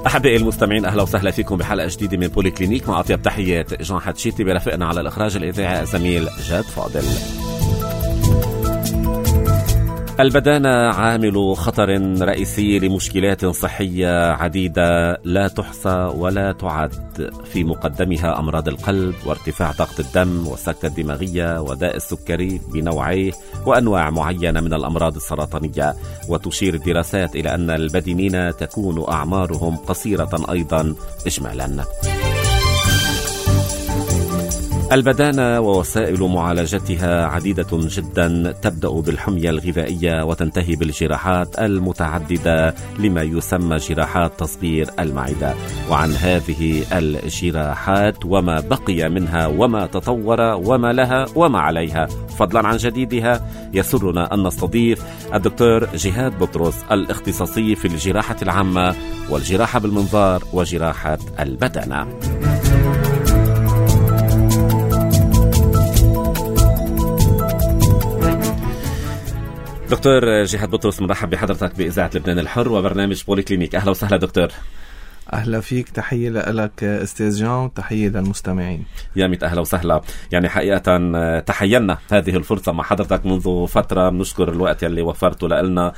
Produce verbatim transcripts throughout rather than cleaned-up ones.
أحبائي المستمعين، أهلا وسهلا فيكم بحلقة جديدة من بولي كلينيك. مع أطيب تحيات جان حتشيتي، برفقنا على الإخراج الإذاعي الزميل جاد فاضل. البدانة عامل خطر رئيسي لمشكلات صحية عديدة لا تحصى ولا تعد، في مقدمها أمراض القلب وارتفاع ضغط الدم والسكتة الدماغية وداء السكري بنوعيه وأنواع معينة من الأمراض السرطانية. وتشير الدراسات إلى أن البدينين تكون أعمارهم قصيرة أيضا إجمالا. البدانة ووسائل معالجتها عديدة جدا، تبدأ بالحمية الغذائية وتنتهي بالجراحات المتعددة لما يسمى جراحات تصغير المعدة. وعن هذه الجراحات وما بقي منها وما تطور وما لها وما عليها فضلا عن جديدها، يسرنا أن نستضيف الدكتور جهاد بطرس، الاختصاصي في الجراحة العامة والجراحة بالمنظار وجراحة البدانة. دكتور جهاد بطرس، مرحب بحضرتك بإذاعة لبنان الحر وبرنامج بولي كلينيك. أهلا وسهلا دكتور. أهلا فيك، تحية لك أستاذ جان، تحية للمستمعين. يا ميت أهلا وسهلا. يعني حقيقة تحيّنا هذه الفرصة مع حضرتك منذ فترة، بنشكر الوقت اللي وفرته لنا،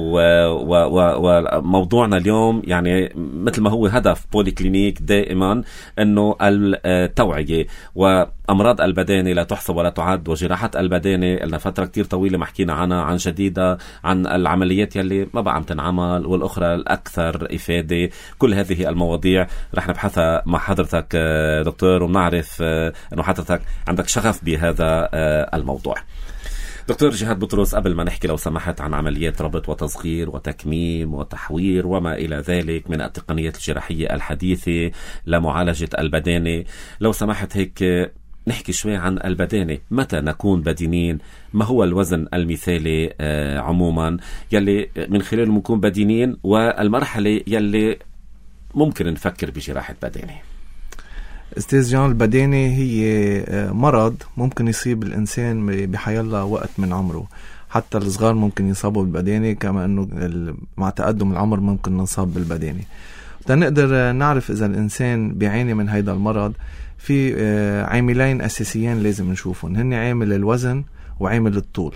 وموضوعنا اليوم يعني مثل ما هو هدف بولي كلينيك دائما أنه التوعية وأمراض البدانة لا تحصى ولا تعد، وجراحات البدانة لنا فترة كتير طويلة محكينا عنها عن جديدة، عن العمليات يلي ما بقى عم تنعمل والأخرى الأكثر إفادة. كل هذه المواضيع رح نبحثها مع حضرتك دكتور، ونعرف أنه حضرتك عندك شغف بهذا الموضوع. دكتور جهاد بطرس، قبل ما نحكي لو سمحت عن عمليات ربط وتصغير وتكميم وتحوير وما إلى ذلك من التقنيات الجراحية الحديثة لمعالجة البدانة، لو سمحت هيك نحكي شوي عن البدانة. متى نكون بدينين؟ ما هو الوزن المثالي آه عموما يلي من خلاله نكون بدينين، والمرحلة يلي ممكن نفكر بجراحة بدانة؟ استاذ جان، البدانة هي مرض ممكن يصيب الإنسان بحيالله وقت من عمره، حتى الصغار ممكن يصابوا بالبدانة، كما أنه مع تقدم العمر ممكن نصاب بالبدانة. تنقدر نعرف إذا الإنسان بيعاني من هيدا المرض، في عاملين أساسيين لازم نشوفهم، هن عامل الوزن وعامل الطول.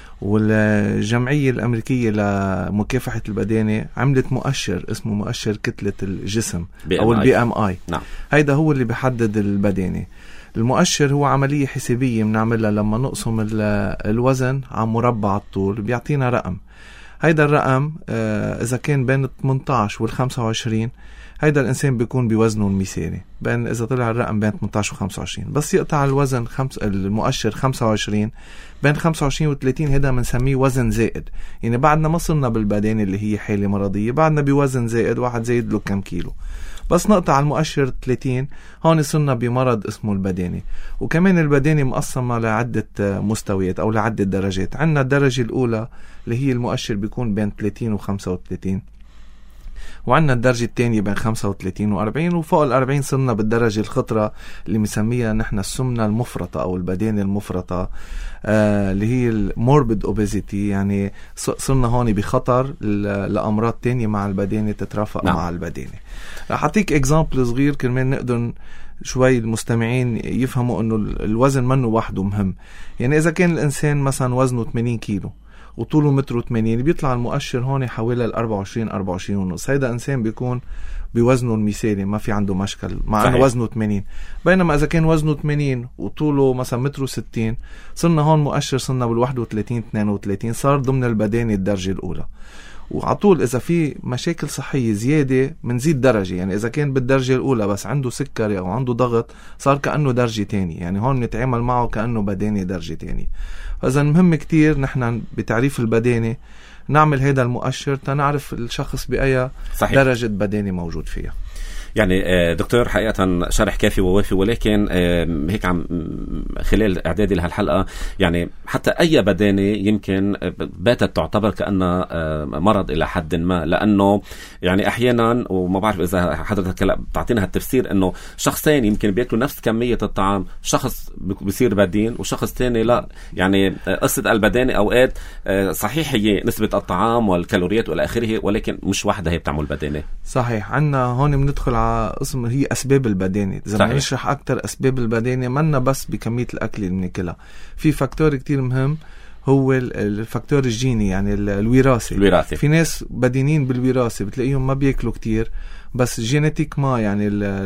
والجمعية الأمريكية لمكافحة البدانة عملت مؤشر اسمه مؤشر كتلة الجسم أو البي ام اي. نعم. هيدا هو اللي بيحدد البدانة. المؤشر هو عملية حسابية بنعملها لما نقسم الوزن على مربع الطول، بيعطينا رقم. هيدا الرقم إذا كان بين ثمانية عشر والخمسة وعشرين، هيدا الإنسان بيكون بوزنه المثالي. بين إذا طلع الرقم بين ثمانية عشر وخمسة وعشرين، بس يقطع الوزن خمس المؤشر خمسة وعشرين، بين خمسة وعشرين وثلاثين، هيدا بنسميه وزن زائد. يعني بعدنا ما صرنا بالبدانة اللي هي حالة مرضية، بعدنا بوزن زائد، واحد زايد له كم كيلو. بس نقطع المؤشر ثلاثين، هون صرنا بمرض اسمه البدانة. وكمان البدانة مقسمة لعدة مستويات أو لعدة درجات. عندنا الدرجة الأولى اللي هي المؤشر بيكون بين ثلاثين وخمسة وثلاثين، وعندنا الدرجة الثانية بين خمسة وثلاثين وأربعين، وفوق الأربعين صرنا بالدرجة الخطرة اللي مسميها نحن السمنة المفرطة أو البدانة المفرطة، آه اللي هي الموربيد اوبيزيتي. يعني صرنا هون بخطر لأمراض تانية مع البدانة تترافق نعم. مع البدانة. رح أعطيك إكزامبل صغير كرمال نقدر شوي المستمعين يفهموا أنه الوزن منه وحده مهم. يعني إذا كان الإنسان مثلا وزنه ثمانين كيلو وطوله متر وثمانين، بيطلع المؤشر هون حوالي الأربعة وعشرين أربعة وعشرين ونص. هيدا إنسان بيكون بوزنه المثالي، ما في عنده مشكل مع أنه وزنه ثمانين. بينما إذا كان وزنه ثمانين وطوله مثلا متر وستين، صرنا هون مؤشر صرنا بالواحد وثلاثين اثنين وثلاثين، صار ضمن البدانة الدرجة الأولى. وعطول إذا في مشاكل صحية زيادة منزيد درجة. يعني إذا كان بالدرجة الأولى بس عنده سكري أو عنده ضغط، صار كأنه درجة تاني. يعني هون نتعامل معه كأنه بدانة درجة تاني. فإذا مهم كتير نحن بتعريف البدانة نعمل هذا المؤشر تنعرف الشخص بأي صحيح. درجة بدانة موجود فيها. يعني دكتور حقيقة شرح كافي ووافي، ولكن هيك عم خلال إعدادي لهالحلقة يعني حتى أي بدانة يمكن باتت تعتبر كأنها مرض إلى حد ما، لأنه يعني أحيانا وما بعرف إذا حضرتك بتعطينا هالتفسير إنه شخصين يمكن بيأكلوا نفس كمية الطعام، شخص بيصير بدين وشخص تاني لا. يعني قصة البدانة أوقات صحيح هي نسبة الطعام والكالوريات والى اخره، ولكن مش واحدة هي بتعمل بدانة. صحيح. عنا هون بندخل على اسم هي اسباب البدانة. اذا بدنا نشرح اكثر اسباب البدانة منا بس بكمية الاكل اللي بناكلها، في فاكتور كتير مهم هو الفاكتور الجيني، يعني الوراثة. الوراثة في ناس بدينين بالوراثة بتلاقيهم ما بياكلوا كتير، بس جينيتيك ما يعني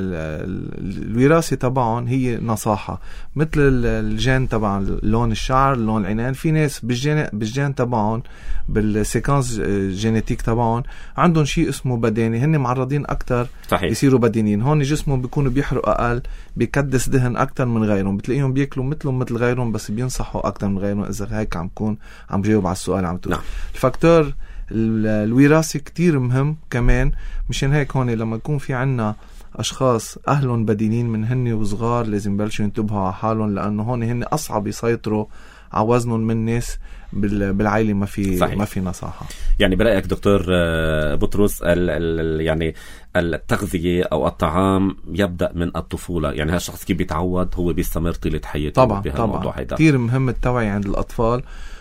الوراثة تبعهم هي نصاحة، مثل الجين تبع لون الشعر، لون العينين. في ناس بالجين بالجين تبعهم بالسيكانس جينيتيك تبعهم عندهم شيء اسمه بداني، هن معرضين أكتر صحيح. يصيروا بدينين. هون جسمهم بيكونوا بيحرق أقل، بيكدس دهن أكتر من غيرهم، بتلاقيهم بيأكلوا مثلهم مثل غيرهم بس بينصحوا أكتر من غيرهم. إذا هيك عم كون عم جاوب على السؤال عم تقول. نعم. الفاكتور الوراثي كتير مهم كمان. مشان هيك هون لما يكون في عنا أشخاص أهلهم بدينين من هن وصغار لازم بلشوا ينتبهوا على حالهم، لأنه هون هن أصعب يسيطروا على وزنهم من ناس بالعائلة ما في صحيح. ما في نصاحة. يعني برأيك دكتور بطرس ال ال يعني التغذية أو الطعام يبدأ من الطفولة، يعني هالشخص كيف بيتعود هو بيستمر طيلة حياته. طبعا طبعا كتير مهم التوعية عند الأطفال،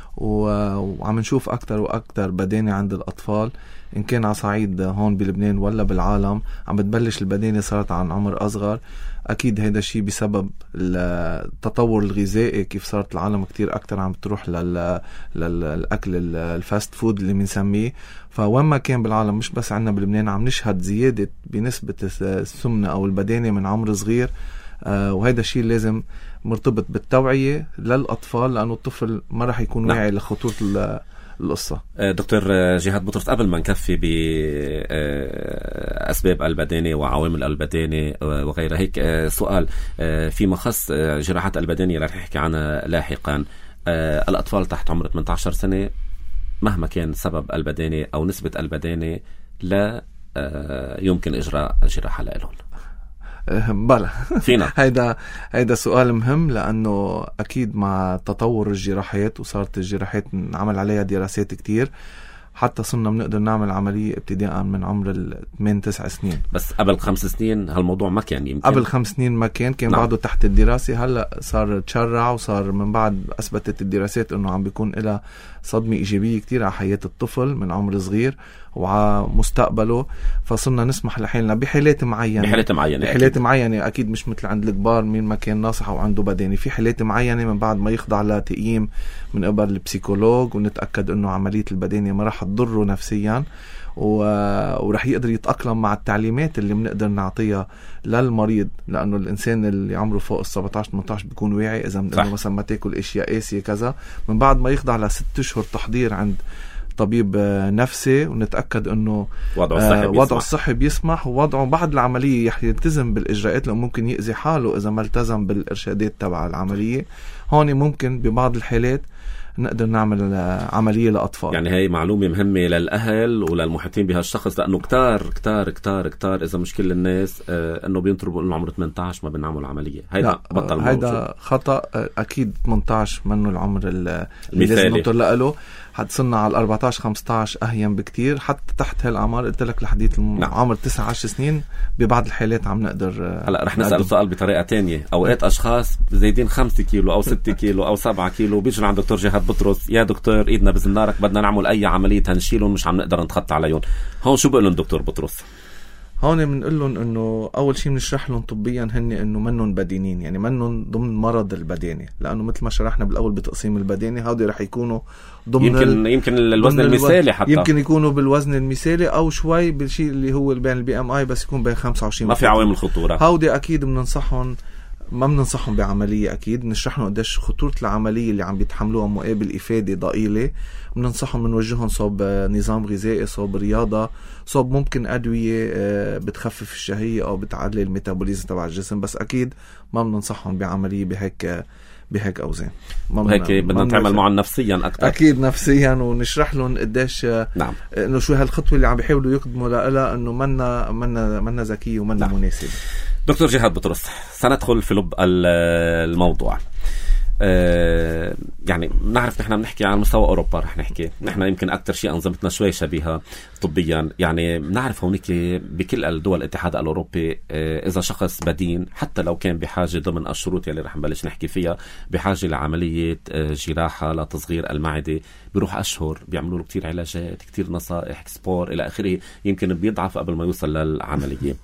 وعم نشوف أكتر وأكتر بدانة عند الأطفال، إن كان على صعيد هون بلبنان ولا بالعالم. عم بتبلش البدانة صارت عن عمر أصغر. أكيد هيدا الشيء بسبب التطور الغذائي، كيف صارت العالم كتير أكتر عم تروح لل... للأكل الفاست فود اللي بنسميه. فوين ما كان بالعالم مش بس عنا بلبنان عم نشهد زيادة بنسبة السمنة أو البدانة من عمر صغير. آه وهذا الشيء لازم مرتبط بالتوعية للأطفال، لأنه الطفل ما رح يكون واعي لخطورة القصة. دكتور جهاد بطرس، قبل ما نكفي بأسباب البدانة وعوامل البدانة وغيرها، هيك سؤال في مخص جراحات البدانة اللي رح نحكي عنها لاحقا. الأطفال تحت عمر ثمانية عشر سنة مهما كان سبب البدانة أو نسبة البدانة لا يمكن إجراء جراحة لهم. بلا فينا هيدا هيدا سؤال مهم، لأنه أكيد مع تطور الجراحات وصارت الجراحات نعمل عليها دراسات كتير، حتى صرنا بنقدر نعمل عملية ابتداء من عمر ثمانية تسع سنين. بس قبل خمس سنين هالموضوع ما كان يمكن. قبل خمس سنين ما كان كان نعم. بعده تحت الدراسة. هلأ صار تشرع، وصار من بعد أثبتت الدراسات أنه عم بيكون إلى صدمة إيجابية كتير على حياة الطفل من عمر صغير وعلى مستقبله. فصرنا نسمح لحالنا بحالات معينة بحالات معينة بحالات أكيد. معينة أكيد مش مثل عند الكبار مين ما كان ناصح أو عنده بداني. في حالات معينة من بعد ما يخضع لتقييم من قبل البسيكولوج ونتأكد أنه عملية البدانة ما راح تضره نفسيا، ورح يقدر يتأقلم مع التعليمات اللي بنقدر نعطيها للمريض. لأنه الإنسان اللي عمره فوق السبعة عشر ثمانية عشر بيكون واعي. إذا بنقول مثلا ما تاكل أشياء قاسية كذا، من بعد ما يخضع لست أشهر تحضير عند طبيب نفسي ونتأكد أنه وضعه الصحي بيسمح, وضعه الصحي بيسمح ووضعه بعد العملية يلتزم بالإجراءات، لأنه ممكن يأذي حاله إذا ما التزم بالإرشادات تبع العملية. هون ممكن ببعض الحالات نقدر نعمل عملية لأطفال. يعني هاي معلومة مهمة للأهل وللمحيطين بهالشخص، لأنه كتار كتار كتار كتار إذا مش كل الناس آه أنه بينطربوا إنه عمره ثمانية عشر ما بنعمل عملية. هيدا بطل موجود. هيدا خطأ. أكيد ثمانية عشر منه العمر اللي لازم نطلع له. حتصلنا على أربعة عشر خمسة عشر أهين بكتير. حتى تحت هالعمر قلت لك لحديث عمر تسعة عشر سنين ببعض الحالات عم نقدر. هلا رح نسأل سؤال بطريقة تانية. أوقات أشخاص زايدين خمسة كيلو أو ستة كيلو أو سبعة كيلو بيجوا عند دكتور جهاد بطرس، يا دكتور إيدنا بزنارك بدنا نعمل أي عملية هنشيلهم مش عم نقدر نتخطى عليهم. هون شو بقول لهم دكتور بطرس؟ هون بنقول لهم انه اول شيء بنشرح لهم طبيا هن انه منهم بدينين، يعني منهم ضمن مرض البدانه، لانه مثل ما شرحنا بالاول بتقسيم البدانه هودي رح يكونوا ضمن يمكن ال... يمكن الوزن المثالي، حتى يمكن يكونوا بالوزن المثالي او شوي بالشيء اللي هو بين البي ام اي بس يكون بين خمسة وعشرين. ما في عوامل خطوره. هودي اكيد بننصحهم، ما بننصحهم بعمليه، اكيد بنشرح لهم قديش خطوره العمليه اللي عم بيتحملوها مقابل افاده ضئيله. بننصحهم بنوجههم صوب نظام غذائي، صوب رياضه، صوب ممكن ادويه بتخفف الشهيه او بتعلي الميتابوليزم تبع الجسم، بس اكيد ما بننصحهم بعمليه بهيك بهيك اوزان. وهيك بدنا نتعامل معهم نفسيا اكثر. اكيد نفسيا، ونشرح لهم قديش نعم انه شو هالخطوه اللي عم بيحاولوا يقدموا لها، انه منا منا منا ذكيه ومنا نعم. مناسبه. دكتور جهاد بطرس، سندخل في لب الموضوع. أه يعني نعرف نحن بنحكي على مستوى أوروبا، رح نحكي نحن يمكن أكتر شيء أنظمتنا شوي شبيهة طبيا. يعني نعرف هونيك بكل الدول الاتحاد الأوروبي أه إذا شخص بدين حتى لو كان بحاجة ضمن الشروط يلي رح نبلش نحكي فيها، بحاجة لعملية أه جراحة لتصغير المعدة، بيروح أشهر بيعملوا له كتير علاجات، كتير نصائح، سبور إلى آخره، يمكن بيضعف قبل ما يوصل للعملية.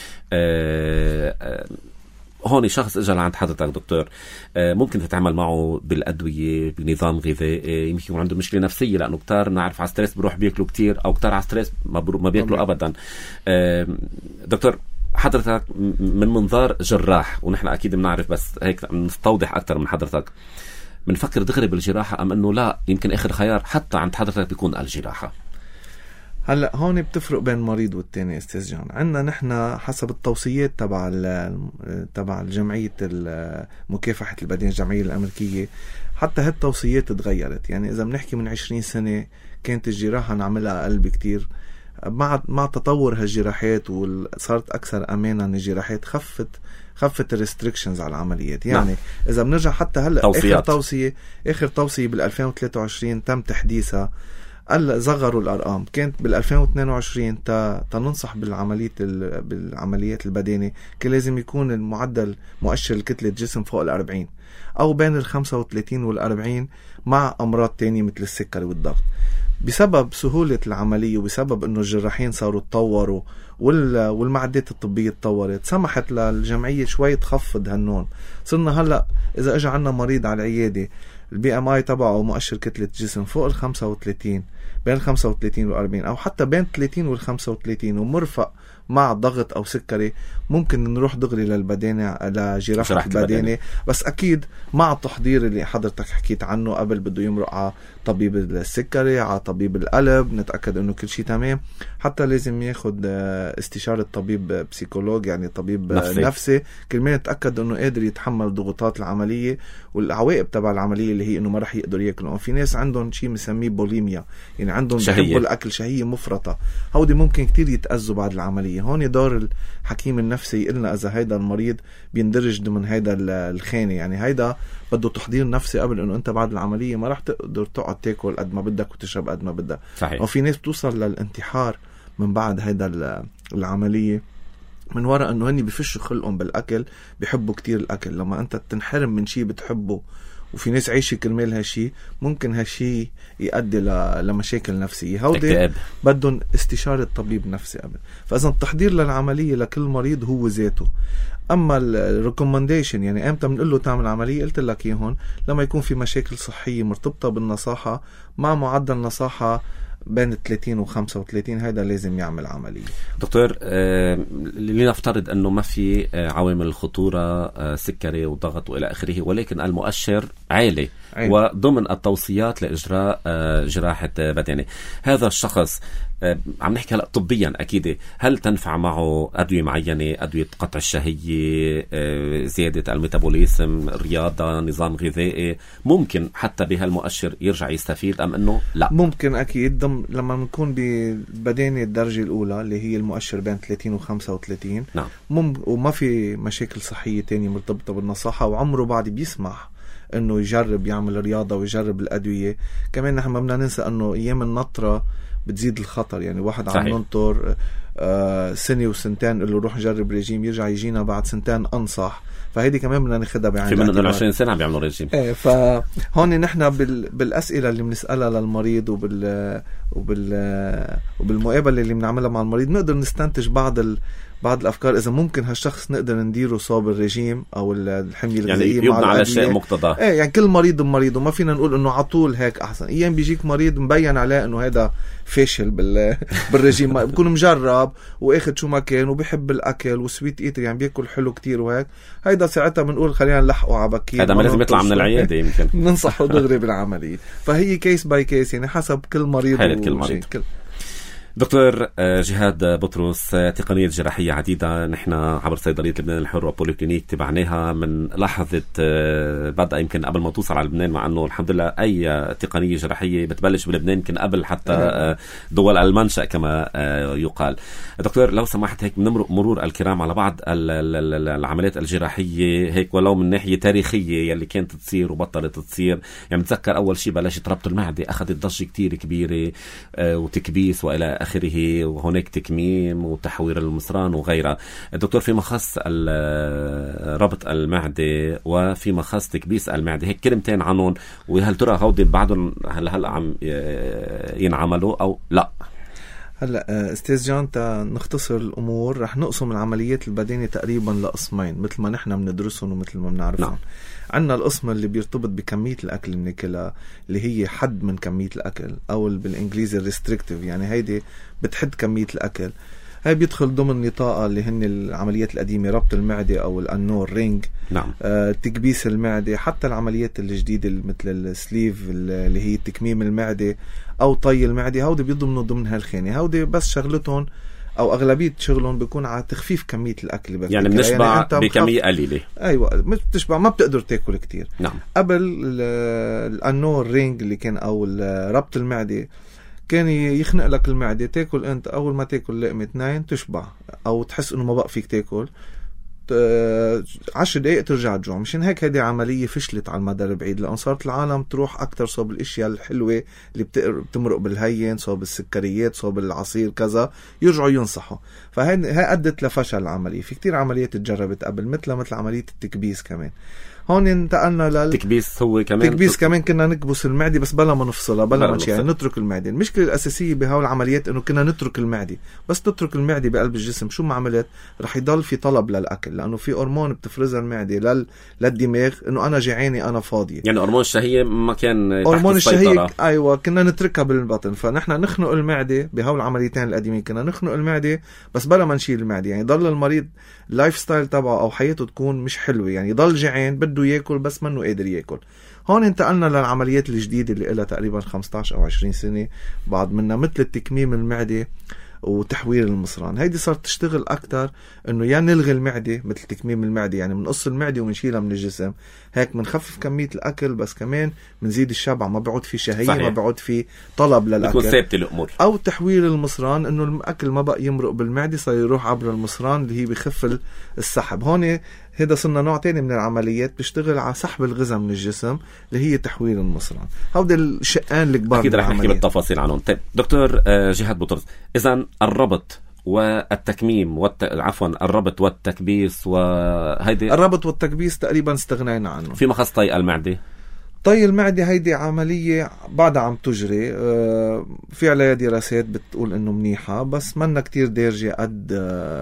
أه أه هون شخص اجى لعند حضرتك دكتور، ممكن تتعامل معه بالادويه، بنظام غذائي، يمكن يكون عنده مشكله نفسيه لانه كتار نعرف على ستريس بروح بياكلوا كتير، او كتار على ستريس ما بياكلوا ابدا. دكتور حضرتك من منظار جراح، ونحن اكيد بنعرف بس هيك نستوضح اكثر من حضرتك، بنفكر دغري بالجراحه ام انه لا يمكن اخر خيار حتى عند حضرتك بيكون الجراحه؟ هلا هون بتفرق بين المريض والتاني استاذ جان. عندنا نحن حسب التوصيات تبع تبع الجمعيه مكافحه البدين، الجمعيه الامريكيه، حتى هالتوصيات تغيرت. يعني اذا بنحكي من عشرين سنه كانت الجراحه نعملها اقل بكتير، مع مع تطور هالجراحات وصارت اكثر امانا الجراحات، خفت خفت الريستريكشنز على العمليات. يعني نعم. اذا بنرجع حتى هلا اخر توصيه اخر توصيه بال ألفين وثلاثة وعشرين تم تحديثها، قال صغروا الارقام. كانت بال ألفين واثنين وعشرين تا تننصح بالعمليات بالعمليات البدانيه كان لازم يكون المعدل مؤشر الكتله الجسم فوق الأربعين او بين ال خمسة وثلاثين والأربعين، مع امراض تانية مثل السكري والضغط. بسبب سهوله العمليه وبسبب انه الجراحين صاروا تطوروا والمعدات الطبيه تطورت، سمحت للجمعيه شوي تخفض هالنون. صرنا هلا اذا اجى عنا مريض على العياده البي ام اي تبعه مؤشر كتلة جسم فوق ال خمسة وثلاثين، بين ال خمسة وثلاثين وال أربعين، او حتى بين ثلاثين وال خمسة وثلاثين، ومرفق مع ضغط او سكري، ممكن نروح دغري للبدانه لجراحه البدانه. بس اكيد مع التحضير اللي حضرتك حكيت عنه قبل، بده يمرق على طبيب السكري، على طبيب القلب، نتاكد انه كل شيء تمام. حتى لازم ياخد استشاره طبيب بسيكولوج، يعني طبيب نفسي, نفسي كرمال نتاكد انه قادر يتحمل ضغوطات العمليه والعواقب تبع العمليه اللي هي انه ما راح يقدروا ياكلوا. في ناس عندهم شيء مسميه بوليميا، يعني عندهم بيحبوا الاكل، شهيه مفرطه، هودي ممكن كتير يتاذوا بعد العمليه. هون دور الحكيم النفسي قلنا اذا هيدا المريض بيندرج ضمن هيدا الخانه، يعني هيدا بده تحضير نفسي قبل انه انت بعد العمليه ما راح تقدر تقعد تاكل قد ما بدك وتشرب قد ما بدك. صحيح. وفي ناس بتوصل للانتحار من بعد هيدا العمليه من وراء انه هني بفشوا خلقهم بالاكل، بيحبوا كتير الاكل. لما انت تنحرم من شيء بتحبه، وفي ناس عايشه كرمال هالشي، ممكن هالشي يؤدي لمشاكل نفسية. هودي بدهم استشارة طبيب نفسي قبل. فإذا التحضير للعملية لكل مريض هو ذاته. أما الريكومنديشن، يعني أمتى بنقول له تعمل عملية، قلت لك إيهون لما يكون في مشاكل صحية مرتبطة بالنصاحة، مع معدل نصاحة بين ثلاثين و خمسة وثلاثين، هيدا لازم يعمل عملية. دكتور، آه لنفترض أنه ما في آه عوامل الخطورة، آه سكري وضغط وإلى آخره، ولكن المؤشر عالي عين. وضمن التوصيات لإجراء آه جراحة آه بدني، هذا الشخص آه عم نحكي هلأ طبيا أكيد، هل تنفع معه أدوية معينة، أدوية قطع الشهية، آه زيادة الميتابوليزم، رياضة، نظام غذائي، ممكن حتى بهالمؤشر يرجع يستفيد أم أنه لا؟ ممكن أكيد. لما نكون ببدانة الدرجة الأولى اللي هي المؤشر بين ثلاثين و خمسة وثلاثين، نعم. مم وما في مشاكل صحية تانية مرتبطة بالنصاحة، وعمره بعد بيسمح انه يجرب يعمل رياضة ويجرب الأدوية. كمان نحن ما بدنا ننسى انه ايام النطرة بتزيد الخطر، يعني واحد عم ننطر آه سنة وسنتين قل له روح جرب ريجيم، يرجع يجينا بعد سنتين انصح. فهيدي كمان بدنا ناخدها بعين في من عشرين سنة عم بيعملوا ريجيم. ايه، فهون نحن بال... بالأسئلة اللي بنسألها للمريض وبال وبال وبالمقابلة اللي بنعملها مع المريض نقدر نستنتج بعض ال... بعض الأفكار إذا ممكن هالشخص نقدر نديره صوب الرجيم أو الحمية الغذائية، يعني يبنى على شيء مقتضى. ايه، يعني كل مريض مريض، وما فينا نقول إنه عطول هيك أحسن. أيام بيجيك مريض مبين عليه إنه هذا فاشل بال بالرجيم، بيكون مجرب وأخذ شو ما كان وبيحب الأكل وسويت إيتر، يعني بيأكل حلو كتير وهيك. هيدا ساعتها بنقول خلينا نلحقه على بكير، هذا ما لازم يطلع من العيادة، يمكن ننصحه دغري بالعملية. فهي كيس باي كيس، يعني حسب كل مريض حالة كل مريض. كل... دكتور جهاد بطرس، تقنية جراحية عديدة نحن عبر صيدلية لبنان الحر وبوليكلينيك تبعناها من لحظة بدأ، يمكن قبل ما توصل على لبنان، مع أنه الحمد لله أي تقنية جراحية بتبلش بلبنان يمكن قبل حتى دول المنشأ كما يقال. دكتور لو سمحت هيك بنمرق مرور الكرام على بعض العمليات الجراحية هيك ولو من ناحية تاريخية يلي كانت تصير وبطلت تصير. يعني بتذكر أول شيء بلشت ربط المعدة، أخذت ضجة كتير كبيرة وتكبيس وإلى آخره، وهناك تكميم وتحوير المصران وغيرها. الدكتور فيما خص ربط المعدة وفيما خص تكبيس المعدة، هيك كلمتين عنهم، وهل ترى هودي بعدهم هل هلا عم ينعملوا أو لا؟ هلا استاذ جان، نختصر الامور، رح نقسم العمليات البدنيه تقريبا لقسمين مثل ما نحن بندرسهم ومثل ما بنعرفهم. نعم. عندنا القسم اللي بيرتبط بكميه الاكل اللي بناكلها، اللي هي حد من كميه الاكل، او بالانجليزي ريستريكتيف، يعني هيدي بتحد كميه الاكل. هاي بيدخل ضمن نطاقها اللي هن العمليات القديمه، ربط المعده او الانور رينج. نعم. آه، تكبيس المعده، حتى العمليات الجديده مثل السليف اللي هي تكميم المعده او طي المعده، هودي بيضمنوا ضمن هالخانه. هودي بس شغلتهم او اغلبيه شغلهم بيكون على تخفيف كميه الاكل، يعني بنشبع يعني بكميه قليله. ايوه، مش بتشبع، ما بتقدر تاكل كتير. نعم. قبل الانور رينج اللي كان او ربط المعده كان يخنق لك المعدة، تاكل انت اول ما تاكل لقمة اثنين تشبع، او تحس انه ما بقى فيك تاكل عشر دقائق ترجع تجوع. مشان هيك هذه عملية فشلت على المدى البعيد، لأن صارت العالم تروح أكتر صوب الاشياء الحلوة اللي بتمرق بالهين، صوب السكريات، صوب العصير كذا، يرجعوا ينصحوا. فهي أدت لفشل العملية. في كتير عمليات تجربت قبل، مثل مثل عملية التكبيس كمان. هون انتقلنا لل تكبيس. هو كمان تكبيس كمان كنا نكبس المعدة بس بلا ما نفصلها، بلا ما يعني نترك المعدة. المشكلة الأساسية بهاو العمليات إنه كنا نترك المعدة، بس تترك المعدة بقلب الجسم شو ما عملت رح يضل في طلب للأكل، لأنه في هرمون بتفرزها المعدة لل... للدماغ إنه أنا جعاني أنا فاضية. يعني هرمون الشهية ما كان هرمون الشهية، أيوة، كنا نتركها بالبطن. فنحن نخنق المعدة بهاو العمليتين القديمين، كنا نخنق المعدة بس بلا ما نشيل المعدة. يعني ضل المريض اللايف ستايل تبعه أو حياته تكون مش حلوة، يعني ضل جعان بده ياكل بس منه قادر ياكل. هون انتقلنا للعمليات الجديدة اللي لها تقريبا خمسة عشر أو عشرين سنة بعد منها، مثل التكميم المعدة وتحوير المصران. هيدي صارت تشتغل أكتر إنه يا نلغي المعدة، مثل تكميم المعدة يعني منقص المعدة ومنشيلها من الجسم، هيك منخفف كمية الأكل بس كمان منزيد الشبع، ما بيعود في شهية. صحيح. ما بيعود في طلب للأكل، بيكون ثابت الأمور. أو تحوير المصران، إنه الأكل ما بقى يمرق بالمعدة، صار يروح عبر المصران اللي هي بخف السحب. هون هذا صرنا نوع تاني من العمليات بتشتغل على سحب الغذاء من الجسم اللي هي تحوير المصران. هذا الشقان الكبار. أكيد رح نحكي بالتفاصيل عنهم. طيب دكتور جهاد بطرس، إذن الربط والتكميم والت... عفوا الربط والتكبيس، وهيدي الربط والتكبيس تقريبا استغنينا عنه. في مخص طي المعدة. طي المعدة هيدي عملية بعدها عم تجري، في عليها دراسات بتقول انه منيحة، بس منا كتير دارجة قد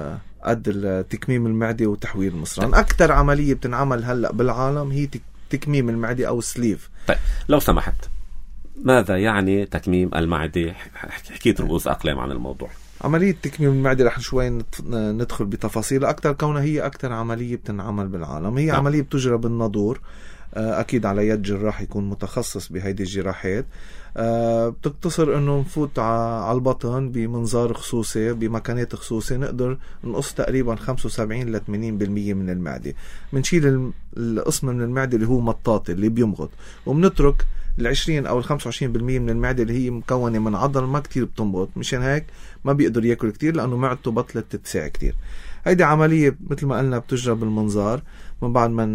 قد تكميم المعدة وتحوير المصران. أكتر عملية بتنعمل هلأ بالعالم هي تكميم المعدة أو السليف. طيب لو سمحت، ماذا يعني تكميم المعدة؟ حكيت رؤوس أقلام عن الموضوع. عملية تكميم المعدة رح شوي ندخل بتفاصيل أكتر، كونها هي أكتر عملية بتنعمل بالعالم. هي نعم. عملية بتجرى بالنادور، أكيد على يد جراح يكون متخصص بهيدي الجراحات. أه بتقتصر انه نفوت على البطن بمنظار خصوصي بمكانات خصوصي، نقدر نقص تقريبا خمسة وسبعين إلى ثمانين بالمية من المعدة. منشيل القسم من المعدة اللي هو مطاط اللي بيمغط، وبنترك العشرين او الخمسة وعشرين بالمية من المعدة اللي هي مكونة من عضل ما كتير بتنبط، مشان هيك ما بيقدر ياكل كتير لانه معدته بطلت تتساع كتير. هيدي عملية مثل ما قلنا بتجرى بالمنظار. من بعد ما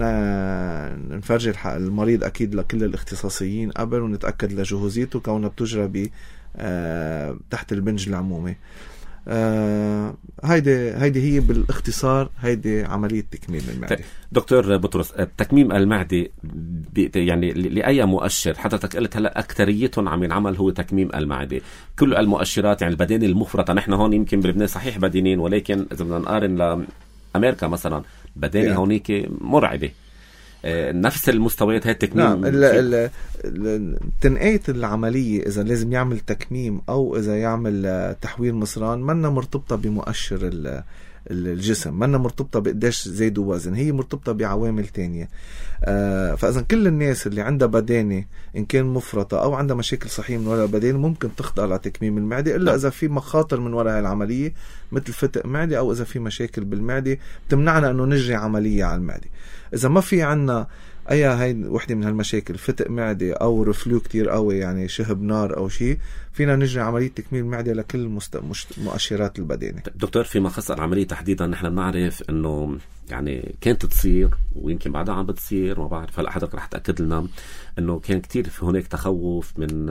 نفرجي المريض أكيد لكل الاختصاصيين قبل ونتأكد لجهوزيته، كونها بتجرى ب تحت البنج العمومي. هيدي هيدي هي بالاختصار هيدي عملية تكميم المعدة. دكتور بطرس، تكميم المعدة يعني لأي مؤشر؟ حضرتك قلت هلا أكتريتهم عم ينعمل هو تكميم المعدة. كل المؤشرات يعني البدانة المفرطة، نحن هون يمكن بلبنان صحيح بدينين، ولكن إذا بدنا نقارن لأمريكا مثلا بدانة يعني هونيك مرعبة. نفس المستويات هاي التكميم. نعم. تنقية العملية إذا لازم يعمل تكميم أو إذا يعمل تحوير مصران منا مرتبطة بمؤشر الجسم، منا مرتبطة بقديش زيد وزن، هي مرتبطة بعوامل تانية. آه فإذا كل الناس اللي عندها بدانة إن كان مفرطة أو عندها مشاكل صحية من وراء البدانة ممكن تخضع لتكميم المعدة، إلا إذا في مخاطر من وراء العملية مثل فتق معدة أو إذا في مشاكل بالمعدة بتمنعنا أنه نجري عملية على المعدة. إذا ما في عنا أي هاي وحدة من هالمشاكل، فتق معدة أو رفلو كتير قوي يعني شهب نار أو شيء، فينا نجري عملية تكميم المعدة لكل مست... مش... مؤشرات البدانة. دكتور فيما خص العملية تحديدا نحن بنعرف إنه يعني كانت تصير ويمكن بعدها عم بتصير ما بعرف، هلا حضرتك رح تأكد لنا إنه كان كتير في هناك تخوف من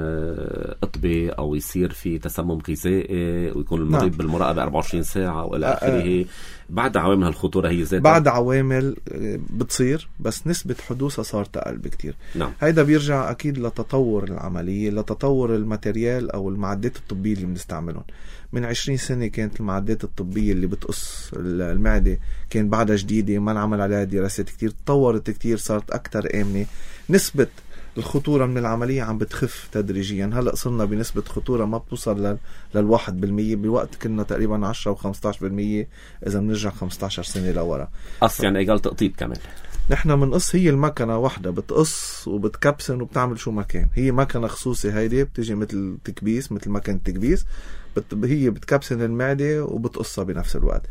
قطبة أو يصير في تسمم غذائي ويكون المريض نعم. بالمراقبة أربعة وعشرين ساعة وإلى آخره. بعد عوامل هالخطورة هي ذاتها بعد عوامل بتصير بس نسبة حدوثها صارت أقل بكتير. نعم. هيدا بيرجع أكيد لتطور العملية، لتطور الماتيريال أو المعدات الطبية اللي بنستعملهم. من عشرين سنة كانت المعدات الطبية اللي بتقص المعدة كان بعدها جديدة ما نعمل عليها دراسات كتير، تطورت كتير صارت أكتر آمنة. نسبة الخطورة من العملية عم بتخف تدريجيا، هلأ صرنا بنسبة خطورة ما بتوصل لل... للواحد بالمية، بوقت كنا تقريبا عشرة وخمستاش بالمية إذا بنرجع خمستاشر سنة لورا. قص يعني إيجال تقطيب كمان. نحن منقص، هي المكنة واحدة بتقص وبتكبسن وبتعمل شو ما كان، هي مكنة خصوصي هيدي بتجي مثل تكبيس، مثل مكنة تكبيس بت... هي بتكبسن المعدة وبتقصها بنفس الوقت.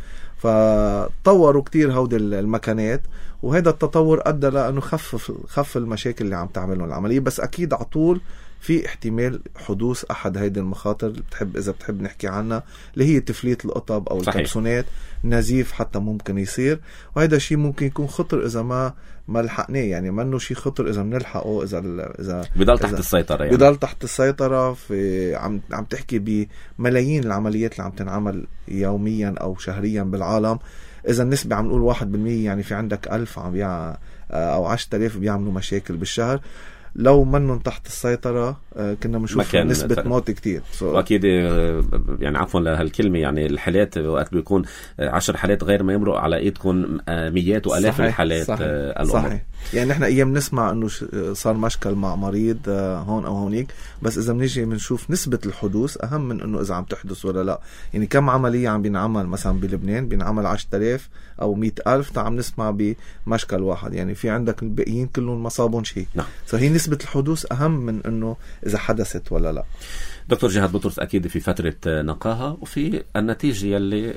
فطوروا كتير هودي المكانات، وهذا التطور أدى لأنه خفف خف المشاكل اللي عم تعملهم العملية. بس أكيد عطول في احتمال حدوث أحد هيدي المخاطر اللي بتحب إذا بتحب نحكي عنها، اللي هي تفليت القطب أو الكبسونات، نزيف حتى ممكن يصير، وهذا شيء ممكن يكون خطر إذا ما ما لحقناه، يعني ما إنه شيء خطر إذا بنلحقه، إذا إذا بضل تحت السيطرة، يعني بضل تحت السيطرة. في عم عم تحكي بملايين العمليات اللي عم تنعمل يوميا أو شهريا بالعالم. إذا النسبة عم نقول واحد بالمية، يعني في عندك ألف عم بيع أو عشرة آلاف بيعملوا مشاكل بالشهر. لو منهم تحت السيطرة كنا بنشوف نسبة موت كتير. وأكيد يعني عفوا لهالكلمة، يعني الحالات وقت بيكون عشر حالات غير ما يمرق على إيدكم ميات وألاف صحيح. الحالات صحيح. الأمر صحيح. يعني نحن أيام نسمع أنه صار مشكل مع مريض هون أو هونيك، بس إذا بنيجي بنشوف نسبة الحدوث أهم من أنه إذا عم تحدث ولا لا. يعني كم عملية عم بينعمل مثلا بلبنان، بينعمل عشرة آلاف أو مئة ألف، تعم نسمع بمشكل واحد، يعني في عندك الباقيين كلهم ما صابون شيء. نعم. فهي نسبة الحدوث أهم من أنه إذا حدثت ولا لا. دكتور جهاد بطرس، أكيد في فترة نقاهة وفي النتيجة يلي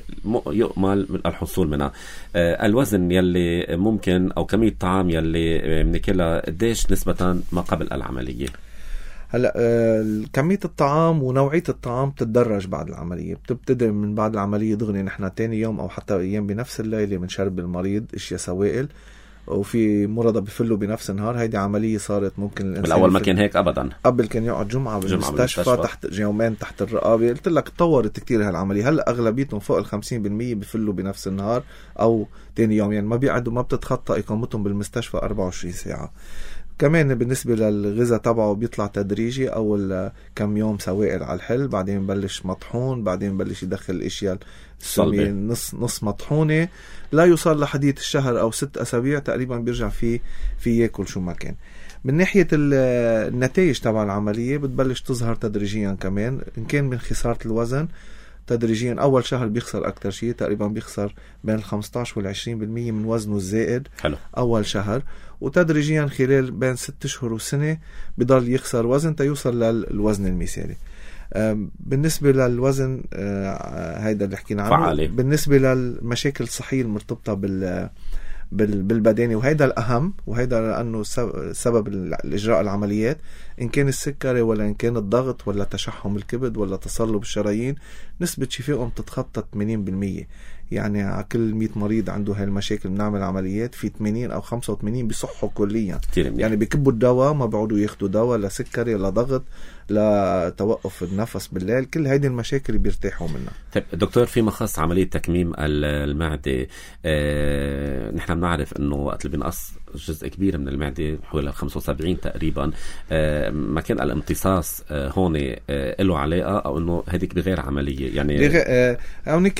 يؤمل الحصول منها. الوزن يلي ممكن أو كمية الطعام يلي منكلها قديش نسبة ما قبل العملية؟ هلا كمية الطعام ونوعية الطعام بتتدرج بعد العملية، بتبتدي من بعد العملية دغني. نحن تاني يوم أو حتى أيام بنفس الليلة بنشرب المريض اشياء سوائل، وفي مرضى بفلوا بنفس النهار. هيدي عملية صارت ممكن الإنسان بالأول ما كان هيك أبدا، قبل كان يقعد جمعة بالمستشفى تحت يومين تحت الرقابة. قلت لك تطورت كتير هالعملية. هلأ أغلبيتهم فوق الخمسين بالمية بفلوا بنفس النهار أو تاني يوم، يعني ما بيقعدوا، ما بتتخطى إقامتهم بالمستشفى أربعة وعشرين ساعة. كمان بالنسبة للغذاء تبعه بيطلع تدريجي، أول كم يوم سوائل على الحل، بعدين بلش مطحون، بعدين بلش يدخل الاشياء الصلبة نص نص مطحونة، لا يوصل لحديث الشهر أو ست أسابيع تقريبا بيرجع فيه في ياكل شو ما كان. من ناحية النتائج تبع العملية بتبلش تظهر تدريجيا كمان، إن كان من خسارة الوزن تدريجيا. أول شهر بيخسر أكتر شيء، تقريبا بيخسر بين الخمستاشر والعشرين بالمية من وزنه الزائد حلو. أول شهر، وتدريجيا خلال بين ست شهور وسنة بيضل يخسر وزن تيوصل للوزن المثالي. بالنسبة للوزن هيدا اللي حكينا عنه فعالي. بالنسبة للمشاكل الصحية المرتبطة بال بالبدانة، وهيدا الأهم، وهيدا لأنه سبب الإجراء العمليات، إن كان السكري ولا إن كان الضغط ولا تشحم الكبد ولا تصلب الشرايين، نسبة شفائهم تتخطى ثمانين بالمية. يعني على كل مئة مريض عنده هاي المشاكل بنعمل عمليات، في ثمانين أو خمسة وثمانين بيصحوا كليا. يعني بيكبوا الدواء، ما بيقعدوا ياخدوا دواء لا سكري لا ضغط لا توقف النفس بالليل، كل هيدي المشاكل بيرتاحوا منها. طيب دكتور، فيما خص عملية تكميم المعدة، اه نحن بنعرف انه وقت اللي بنقص جزء كبير من المعدة حوالي خمسة وسبعين تقريبا، اه ما كان الامتصاص اه هون اه له علاقة، او انه هذيك بغير عملية يعني اه هونيك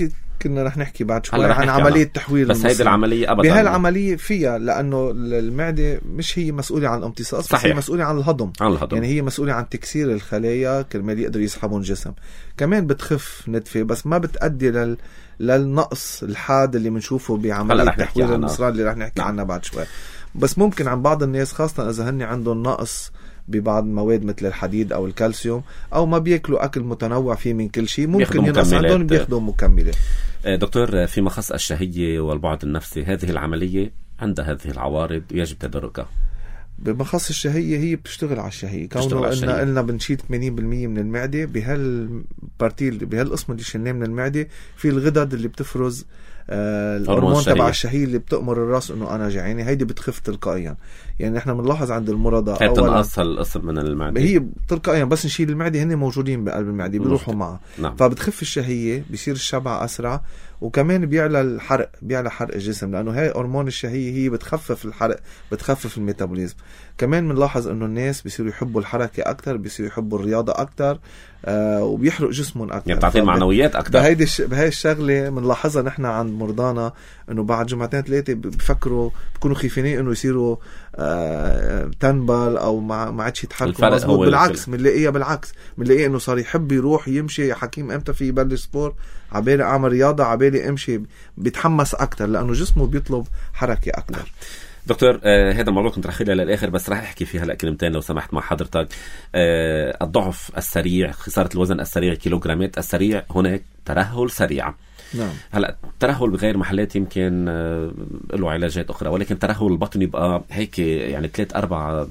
كنا رح نحكي بعد شوي عن عملية تحويل بس هيدي العملية أبدا بهالعملية فيها لأنه المعدة مش هي مسؤولة عن الامتصاص، بس هي مسؤولة عن الهضم. عن الهضم يعني هي مسؤولة عن تكسير الخلايا كرمال يقدروا يسحبون الجسم. كمان بتخف نتفة بس ما بتأدي لل للنقص الحاد اللي بنشوفه بعملية تحويل المصران اللي رح نحكي نعم. عنها بعد شوي. بس ممكن عن بعض الناس خاصة إذا هن عندهم نقص ببعض المواد مثل الحديد أو الكالسيوم أو ما بيأكلوا أكل متنوع فيه من كل شيء، ممكن ينقص عندهم بياخدوا مكملات. دكتور، فيما خص الشهية والبعد النفسي، هذه العملية عندها هذه العوارض يجب تداركها. بمخص الشهية هي بتشتغل على الشهية، كونه قلنا قلنا بنشيل ثمانين بالمية من المعدة. بهالبارتي بهالقسم اللي شلناه من المعدة في الغدد اللي بتفرز آه الهرمون تبع الشهية اللي بتأمر الراس انه انا جعاني، هيدي بتخف تلقائيا. يعني احنا بنلاحظ عند المرضى اولا تنقص القسم من المعدة، هي تلقائيا بس نشيل المعدة هن موجودين بقلب المعدة بيروحوا معها. نعم. فبتخف الشهية، بيصير الشبع اسرع، وكمان بيعلى الحرق، بيعلى حرق الجسم، لانه هاي هرمون الشهية هي بتخفف الحرق، بتخفف الميتابوليزم. كمان بنلاحظ انه الناس بيصيروا يحبوا الحركة اكتر، بيصيروا يحبوا الرياضة اكتر، آه وبيحرق جسمهم اكتر، يعني بتعطي معنويات اكتر. بهيدي الش... بهاي الشغله بنلاحظها نحن عند مرضانا، انه بعد جمعتين ثلاثه بفكروا بيكونوا خايفين انه يصيروا آه تنبل او ما ما عادش يتحركوا مظبوط. بالعكس بنلاقيها بالعكس بنلاقيه انه صار يحب يروح يمشي. يا حكيم امتى في يبلش سبور؟ عبالي اعمل رياضه، عبالي امشي، بيتحمس اكتر لانه جسمه بيطلب حركه اكتر. دكتور، آه هذا الموضوع كنت رح خليه للآخر، بس رح أحكي فيها هلأ كلمتين لو سمحت مع حضرتك. آه الضعف السريع، خسارة الوزن السريع، كيلوغرامات السريع، هناك ترهل سريع. نعم. هلا الترهل بغير محلات يمكن آه له علاجات أخرى، ولكن ترهل البطن يبقى هيك يعني ثلاث أربعة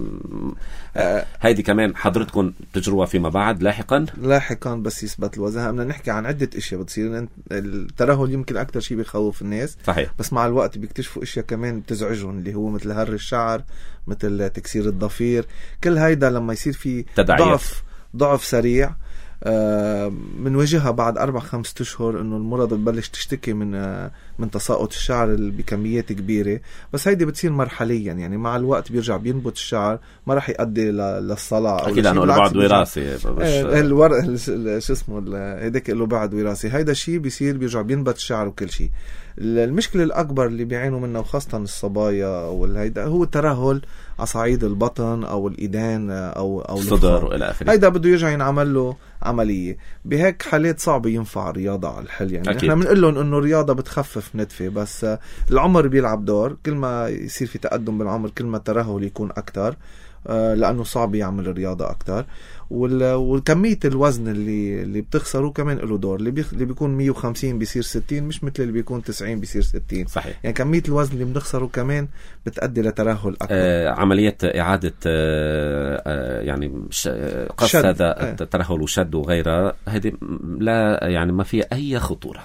آه هيدي كمان حضرتكم تجربة فيما بعد لاحقا لاحقا بس يثبت الوزن. بدنا نحكي عن عدة اشياء بتصير. الترهل يمكن اكثر شيء بيخوف الناس، صحيح، بس مع الوقت بيكتشفوا اشياء كمان بتزعجهم، اللي هو مثل هر الشعر، مثل تكسير الضفير. كل هيدا لما يصير في ضعف ضعف سريع آه منواجهها بعد أربع خمس أشهر، إنه المرضى بتبلش تشتكي من آه من تساقط الشعر بكميات كبيرة. بس هيدي بتصير مرحليا، يعني مع الوقت بيرجع بينبت الشعر، ما راح يؤدي للصلع. أكيد لأنه له بعد وراثي. آه الورق شو اسمه هيداك له بعد وراثي. هيدا الشيء بيصير بيرجع بينبت الشعر وكل شيء. المشكلة الأكبر اللي بيعانوا منها وخاصة الصبايا أو الهيدا هو الترهل على صعيد البطن أو الإيدين أو أو الصدر وإلى آخره. هيدا بده يرجع ينعمل له عملية. بهيك حالات صعبة ينفع الرياضة على الحل. يعني احنا بنقول لهم إنه الرياضة بتخفف نتفة، بس العمر بيلعب دور. كل ما يصير في تقدم بالعمر كل ما الترهل يكون أكتر، لأنه صعب يعمل الرياضة أكتر. والكمية الوزن اللي اللي بتخسره كمان له دور. اللي اللي بيكون مية وخمسين بيصير ستين، مش مثل اللي بيكون تسعين بيصير ستين. صحيح. يعني كمية الوزن اللي بنخسره كمان بتؤدي لترهل أكثر. آه عملية إعادة آه آه يعني قص هذا الترهل وشد وغيرها، هذه لا يعني ما فيها أي خطورة.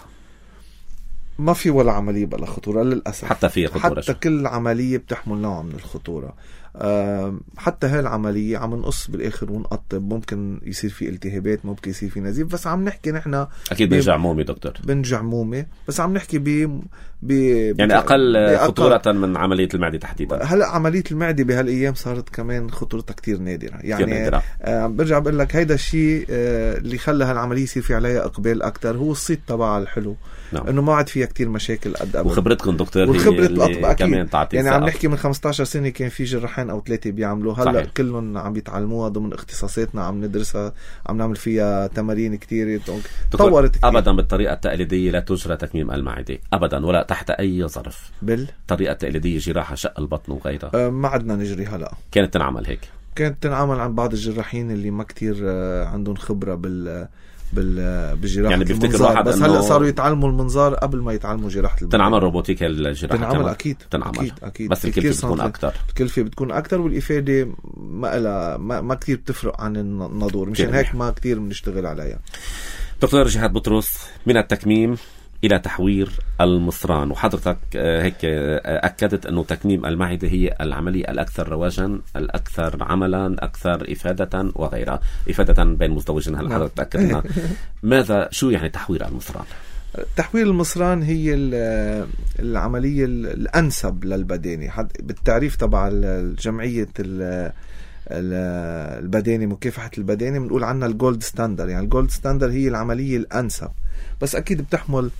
ما في ولا عملية بلا خطورة للأسف. حتى فيها خطورة. حتى شو. كل عملية بتحمل نوع من الخطورة. أه حتى هاي العملية عم نقص بالآخر ونقطب، ممكن يصير في التهابات، ممكن يصير في نزيف. بس عم نحكي نحن أكيد بنجع مومي دكتور، بنجع مومي، بس عم نحكي ب ب يعني أقل خطورة من عملية المعدة تحديدا. هلأ عملية المعدة بهالأيام صارت كمان خطورتها كتير نادرة. يعني نادرة. أه برجع بقول لك هيدا الشيء أه اللي خلى هالعملية يصير في عليها إقبال أكتر، هو الصيت تبع الحلو. نعم. إنه ما عاد فيها كتير مشاكل قد قبل. وخبرتكم دكتور وخبرة الأطباء كمان تعطي. يعني عم نحكي من خمسة عشر سنة كان في جراحين أو ثلاثة بيعملوا، هلا كلهم عم يتعلموها ضمن اختصاصاتنا، عم ندرسها، عم نعمل فيها تمارين كتير، تطورت كتير. أبدا بالطريقة التقليدية لا تجرى تكميم المعدة أبدا، ولا تحت أي ظرف. بالطريقة التقليدية جراحة شق البطن وغيرها أه ما عدنا نجري. هلا كانت تنعمل هيك، كانت تنعمل عن بعض الجراحين اللي ما كتير عندهم خبرة بال بالجراحة. يعني بيفتكر واحد بس هلا صاروا يتعلموا المنظار قبل ما يتعلموا جراحة البطن. تنعمل روبوتيكا الجراحة. تنعمل أكيد. تنعمل أكيد أكيد. بس الكلفة بتكون أكتر. الكلفة بتكون أكتر والإفادة ما إلها ما, ما كتير بتفرق عن الناظور، مشان هيك ما كتير بنشتغل عليها. دكتور جهاد بطرس، من التكميم إلى تحوير المصران، وحضرتك هيك أكدت أنه تكميم المعدة هي العملية الأكثر رواجا، الأكثر عملا، أكثر إفادة وغيرها، إفادة بين مزدوجين. هل حضرتك تأكدنا ماذا شو يعني تحوير المصران؟ تحوير المصران هي العملية الأنسب للبدانة بالتعريف تبع الجمعية البدانة، مكافحة البدانة، بنقول عنها الجولد ستاندر. يعني الجولد ستاندر هي العملية الأنسب، بس أكيد بتحمل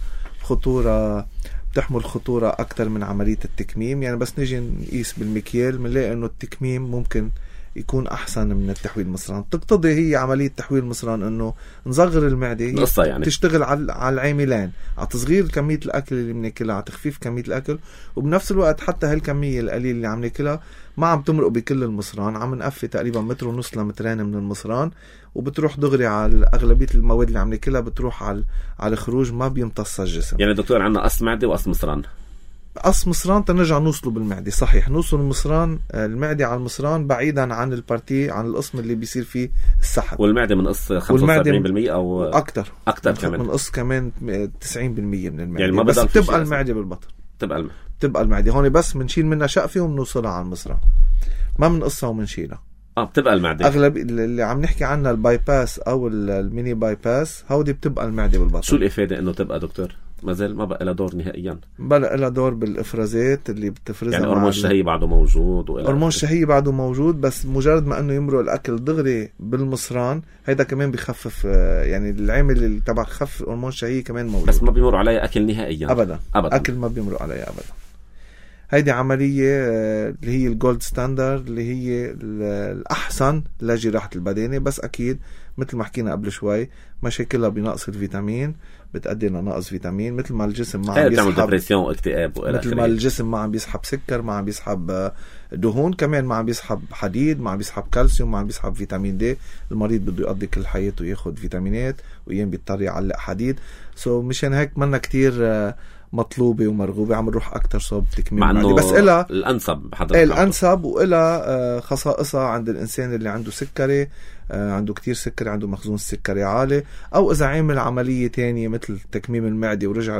خطورة بتحمل خطورة أكتر من عملية التكميم. يعني بس نيجي نقيس بالمكيال منلاقي إنه التكميم ممكن يكون أحسن من التحويل المصران. تقتضي هي عملية تحويل المصران إنه نصغر المعدة يعني. تشتغل على على العاملين، على تصغير كمية الأكل اللي بناكلها، على تخفيف كمية الأكل، وبنفس الوقت حتى هالكمية القليلة اللي عم ناكلها ما عم تمرق بكل المصران، عم نقفي تقريبا متر ونص لمترين من المصران، وبتروح دغري على أغلبية المواد اللي عم ناكلها بتروح على على الخروج، ما بيمتص الجسم. يعني دكتور عنا قص معدة وقص مصران. قص مصران تنرجع نوصله بالمعدة، صحيح نوصل المصران المعدة على المصران بعيدا عن البارتي، عن القسم اللي بيصير فيه السحب. والمعدة من قص خمسة وسبعين بالمية أو أكتر أكتر كمان، من قص كمان تسعين بالمية من المعدة. يعني ما بس تبقى المعدة بالبطن، تبقى الم... تبقى المعدة هون بس منشيل منها شقفة ومنوصلها على المصران، ما منقصها ومنشيلها. اه بتبقى المعدة. اغلب اللي عم نحكي عنها الباي باس او الميني باي باس هودي بتبقى المعدة بالبطن. شو الإفادة انه تبقى دكتور؟ ما زال ما بقى لها دور نهائيا. بقى لها دور بالافرازات اللي بتفرزها. يعني هرمون الشهية بعده موجود، هرمون الشهية بعده موجود، بس مجرد ما انه يمرق الاكل دغري بالمصران هيدا كمان بخفف، يعني العامل اللي تبع خف هرمون الشهية كمان موجود، بس ما بيمر عليها اكل نهائيا. ابدا ابدا اكل ما بيمرق عليها ابدا. هيدي عملية اللي هي الجولد ستاندرد، اللي هي الأحسن لجراحة البدانة، بس أكيد مثل ما حكينا قبل شوي مشاكلها بنقص الفيتامين، بتأدي لنقص فيتامين، مثل ما الجسم ما عم بيسحب ديبرسيون واكتئاب، مثل ما الجسم ما عم بيسحب سكر، ما عم بيسحب دهون، كمان ما عم بيسحب حديد، ما عم بيسحب كالسيوم، ما عم بيسحب فيتامين دي. المريض بده يقضي كل حياته ياخد فيتامينات، ويين بيضطر يعلق حديد. سو so مشان هيك منا كتير مطلوبة ومرغوبة، عم نروح أكتر صوب تكميم المعدة، بس إلها الأنسب حضرتك. إيه الأنسب، وإلها خصائصها عند الإنسان اللي عنده سكري، عنده كتير سكري، عنده مخزون السكري عالي، أو إذا عامل عملية تانية مثل تكميم المعدة ورجع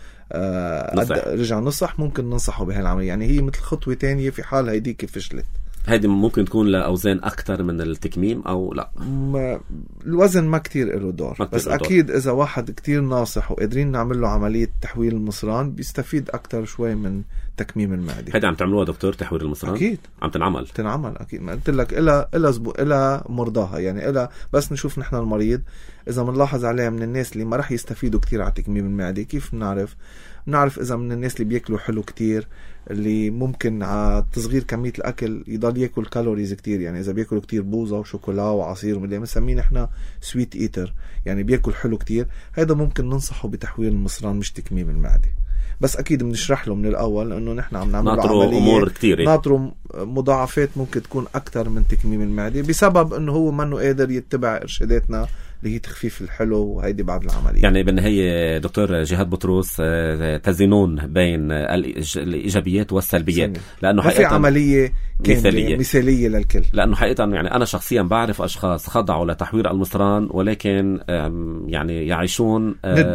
نصح. رجع نصح، ممكن ننصحه بهالعملية. يعني هي مثل خطوة تانية في حال هيديك فشلت. هيدي ممكن تكون لأوزان أكتر من التكميم أو لا؟ ما الوزن ما كتير له دور، بس دور. أكيد إذا واحد كتير ناصح وقادرين نعمل له عملية تحويل المصران بيستفيد أكتر شوي من تكميم المعدة. هيدا عم تعملوها دكتور تحويل المصران؟ أكيد عم تنعمل تنعمل أكيد. ما قلت لك إلا إلا زبو إلا مرضاها، يعني إلا بس نشوف نحن المريض إذا منلاحظ عليها من الناس اللي ما رح يستفيدوا كتير على تكميم المعدة. كيف بنعرف؟ بنعرف إذا من الناس اللي بيأكلوا حلو كتير، اللي ممكن على تصغير كمية الأكل يضل يأكل كالوريز كتير. يعني إذا بيأكلوا كتير بوظة وشوكولا وعصير ومدري مسمين إحنا سويت إيتر، يعني بيأكل حلو كتير، هذا ممكن ننصحه بتحويل المصران مش تكميم المعدة. بس أكيد بنشرح له من الأول لأنه نحن عم نعمل عملية أمور كتير، ناطروا مضاعفات ممكن تكون أكتر من تكميم المعدة، بسبب أنه هو منه قادر يتبع إرشاداتنا اللي هي تخفيف الحلو وهيدي بعد العملية. يعني بالنهاية دكتور جهاد بطرس تزينون بين الإيجابيات والسلبيات، لأنه ما في عملية مثالية مثالية للكل. لأنه حقيقة يعني أنا شخصيا بعرف أشخاص خضعوا لتحويل المصران، ولكن يعني يعيشون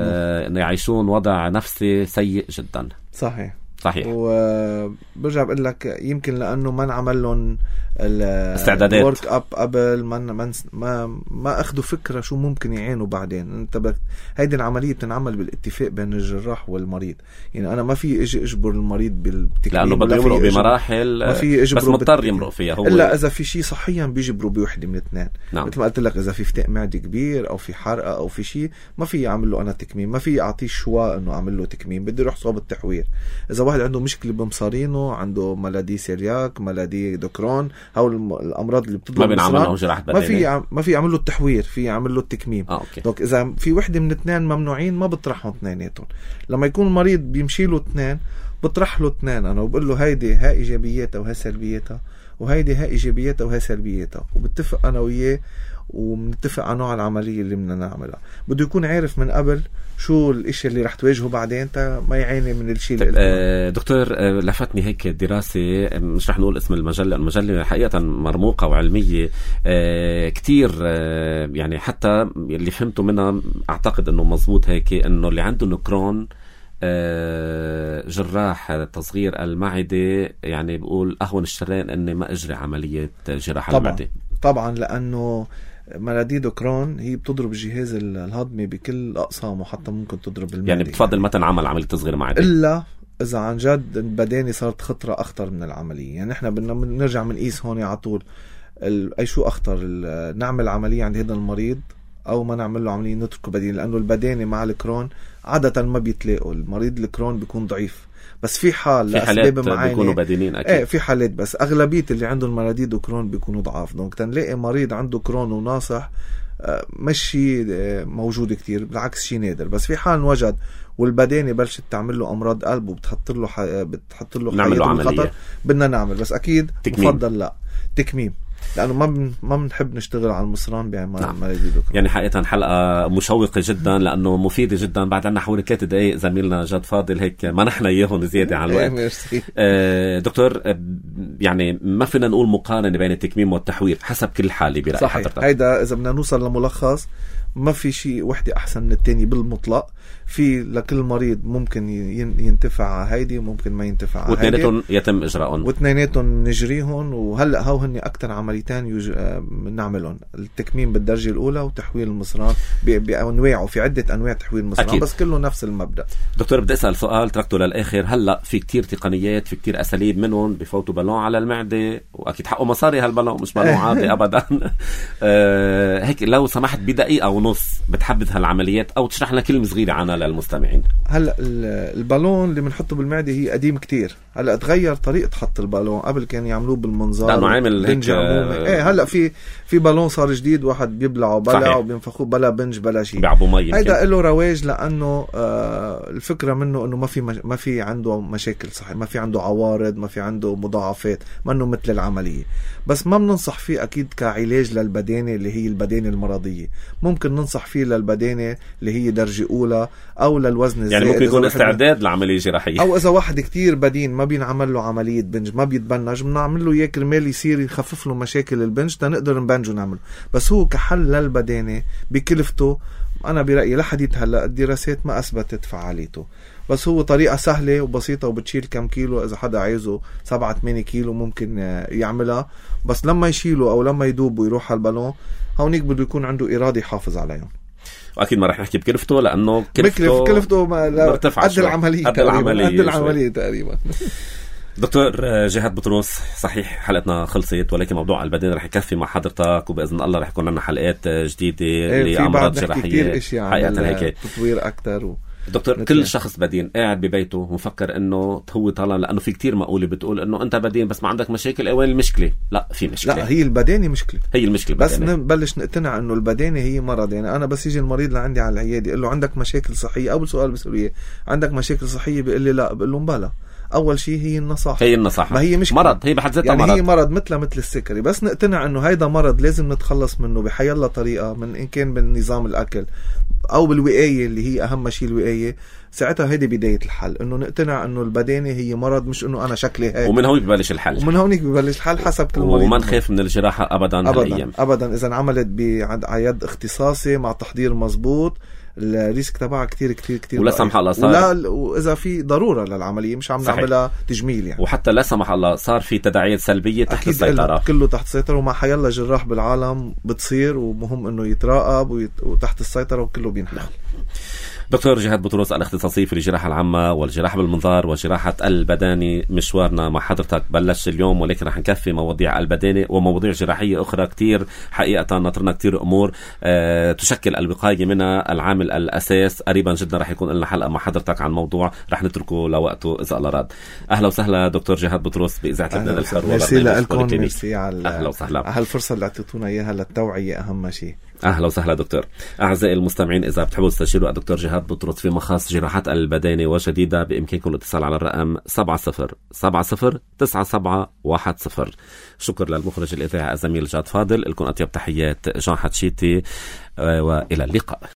يعيشون وضع نفسي سيء جدا. صحيح صحيح. وبرجع بقول لك يمكن لانه ما نعمل لهم الاستعدادات ورك اب قبل، ما ما ما, ما اخذوا فكره شو ممكن يعانوا بعدين. انت بك هيدي العمليه بتنعمل بالاتفاق بين الجراح والمريض. يعني انا ما في اجي اجبر المريض بالتكميم، لانه بده يمرق بمراحل، ما في بس مضطر يمرق فيها هو، الا اذا في شيء صحيا بيجبروا بوحده من الاثنين. نعم. مثل ما قلت لك اذا في فتاء معدي كبير او في حرقه او في شيء، ما في اعمل له انا تكميم، ما في اعطيه شواء انه اعمل له تكميم، بدي يروح صوب التحويل. اذا واحد عنده مشكله بمصارينه، عنده ملادي سيلياك، ملادي دوكرون، هاو الامراض اللي بتطلب ما بينعمل جراحه ما في ما في يعمل له التحوير، في يعمل له التكميم. آه، أوكي. دونك اذا في وحده من اثنين ممنوعين ما بطرحهم اثنيناتهم. لما يكون المريض بيمشي له اثنين بطرح له اثنين انا، وبقول له هيدي ها ايجابياتها وها سلبياتها، وهيدي ها ايجابياتها وها سلبياتها، وبتفق انا وياه وبنتفق على نوع العمليه اللي بدنا نعملها. بده يكون عارف من قبل شو الاشي اللي رح تواجهه بعدين، تا ما يعاني من الشيء اللي آه دكتور آه لفتني هيك دراسة، مش رح نقول اسم المجلة، المجلة حقيقة مرموقة وعلمية آه كتير، آه يعني حتى اللي فهمته منها اعتقد انه مزبوط هيك، انه اللي عنده نكرون آه جراح تصغير المعدة يعني بقول اهون الشرين اني ما اجري عملية جراحة طبعا المعدة. طبعا لانه ملاديد كرون هي بتضرب الجهاز الهضمي بكل أقسامه، حتى ممكن تضرب المعدة. يعني بتفضل يعني ما تنعمل عملية تصغير معدة إلا إذا عن جد البداني صارت خطرة أخطر من العملية. يعني إحنا بدنا نرجع من قيس هون على طول أي شو أخطر، نعمل عملية عند هذا المريض او ما نعمل له عمليه نتركه بديل، لانه البدانه مع الكرون عاده ما بيتلاقوا. المريض الكرون بيكون ضعيف، بس في حال في حالات بيكونوا بدينين اكيد. ايه في حالات، بس اغلبيه اللي عندهم مراديد وكرون بيكونوا ضعاف. دونك تنلاقي مريض عنده كرون وناصح مش شيء موجود كتير، بالعكس شيء نادر. بس في حال وجد والبدانه بلشت تعمل له امراض قلب وبتحط له ح... بتحط له نعمل له عمليه، بدنا نعمل، بس اكيد تكميم. بفضل لا تكميم، لانه ما بن... ما بنحب نشتغل على المصران بعمل نعم. مريض. يعني حقيقه حلقه مشوقه جدا لانه مفيده جدا. بعد عنا حوالي ثلاث دقائق زميلنا جاد فاضل، هيك ما نحن اياهم زياده عن الوقت. آه دكتور، يعني ما فينا نقول مقارنه بين التكميم والتحويل، حسب كل حاله براي حضرتك. هيدا اذا بدنا نوصل لملخص، ما في شيء وحده احسن من الثاني بالمطلق. في لكل مريض ممكن ينتفع هيدي وممكن ما ينتفع هيدي، واثنيناتهم يتم اجراءهم واثنيناتهم نجريهم. وهلا هو هن اكثر عمليتين يج... نعملهم، التكميم بالدرجه الاولى وتحويل المصران بانواعه. في عده انواع تحويل المصران أكيد. بس كله نفس المبدا. دكتور بدي اسال سؤال تركته للاخر. هلا في كتير تقنيات، في كتير اساليب، منهم بفوتوا بالون على المعده، واكيد حقه مصاري هالبالون، مش بالون عادي ابدا. آه هيك لو سمحت بدقيقه ونص بتحدث هالعمليات او تشرح لنا كلمه صغيره عنها للمستمعين. هلا البالون اللي بنحطه بالمعده هي قديم كتير. هلا تغير طريقه حط البالون، قبل كان يعملوه بالمنظار لانه عامل هيك آه ايه هلا في في بالون صار جديد، واحد بيبلعه بلع وبينفخوه بلا بنج بلا شيء، بيعبوا مي. هيدا له رواج لانه آه الفكره منه انه ما في مش... ما في عنده مشاكل صحيح، ما في عنده عوارض، ما في عنده مضاعفات، ما انه مثل العمليه. بس ما بننصح فيه اكيد كعلاج للبدانه اللي هي البدانه المرضيه. ممكن ننصح فيه للبدانه اللي هي درجه اولى او للوزن الزائد، يعني ممكن يكون استعداد لعمليه جراحيه، او اذا واحد كتير بدين ما بينعمل له عمليه بنج، ما بيتبنج، بنعمل له اياه كرمال يصير يخفف له مشاكل البنج تنقدر نبنجه نعمله. بس هو كحل للبدانه بكلفته، انا برايي لحديت هلا الدراسات ما اثبتت فعاليته، بس هو طريقه سهله وبسيطه وبتشيل كم كيلو. اذا حدا عايزه سبعة ثمانية كيلو ممكن يعملها، بس لما يشيله او لما يدوب ويروح على البالون هونيك بده يكون عنده اراده يحافظ عليهم. واكيد ما رح نحكي بكلفته لانه كلفته كلفته قد العمليه قد العمليه قد العمليه تقريبا. دكتور جهاد بطرس، صحيح حلقتنا خلصت، ولكن موضوع البدن رح يكفي مع حضرتك، وباذن الله رح يكون لنا حلقات جديده لامراض جراحيه حقيقه هيك تطوير اكثر و... دكتور، كل شخص بدين قاعد ببيته مفكر انه هو طالع، لانه في كتير مقوله بتقول انه انت بدين بس ما عندك مشاكل. وين المشكله؟ لا في مشكله. لا هي البدانه مشكله، هي المشكله بس بدانة. نبلش نقتنع انه البدانه هي مرض. يعني انا بس يجي المريض لعندي على العياده يقول له عندك مشاكل صحيه، اول سؤال بسأله اياه عندك مشاكل صحيه؟ بيقول لي لا. بقول له مبلا، اول شيء هي النصاحه، هي النصاحه، ما هي مش مرض، هي بحد ذاتها يعني مرض. هي مرض مثل مثل السكري، بس نقتنع انه هيدا مرض لازم نتخلص منه بحيالله طريقه، من ان كان بالنظام الاكل او بالوقايه اللي هي اهم شيء الوقايه. ساعتها هيدي بدايه الحل، انه نقتنع انه البدانه هي مرض، مش انه انا شكلي هيك. ومن هون ببلش الحل، ومن هونيك ببلش الحل حسب كل مريض. وما نخاف من الجراحه ابدا ابدا هالأيام. ابدا اذا انعملت بعيد اختصاصي مع تحضير مزبوط، الريسك تبعها كتير كتير كتير، ولا سمح الله صار ولا واذا في ضروره للعمليه مش عم نعملها تجميل يعني. وحتى لا سمح الله صار في تداعيات سلبيه تحت السيطره، كله تحت السيطره، ومع حيالله جراح بالعالم بتصير، ومهم انه يتراقب ويت... وتحت السيطره وكله بينحل. دكتور جهاد بطرس، الاختصاصي في الجراحة العامة والجراحة بالمنظار وجراحة البدانة، مشوارنا مع حضرتك بلش اليوم، ولكن رح نكفي مواضيع البدانة ومواضيع جراحية أخرى كتير. حقيقة ناطرنا كتير أمور أه تشكل الوقاية منها العامل الأساس. قريبا جدا رح يكون لنا حلقة مع حضرتك عن موضوع رح نتركه لوقته إذا الله راد. أهلا وسهلا دكتور جهاد بطرس بإذاعة لبنان الحر. ميرسي لكم، ميرسي على أهلا وسهلا على هالفرصة اللي اعطيتونا إياها للتوعية، أهم شيء. أهلا وسهلا دكتور. أعزائي المستمعين، إذا بتحبوا تستشيروا الدكتور جهاد بطرس في مخاص جراحات البدانة وجديدة، بإمكانكم الاتصال على الرقم سبعة صفر سبعة صفر تسعة سبعة واحد صفر. شكر للمخرج الإذاعي الزميل جاد فاضل. لكم أطيب تحيات جان حتشيتي، وإلى اللقاء.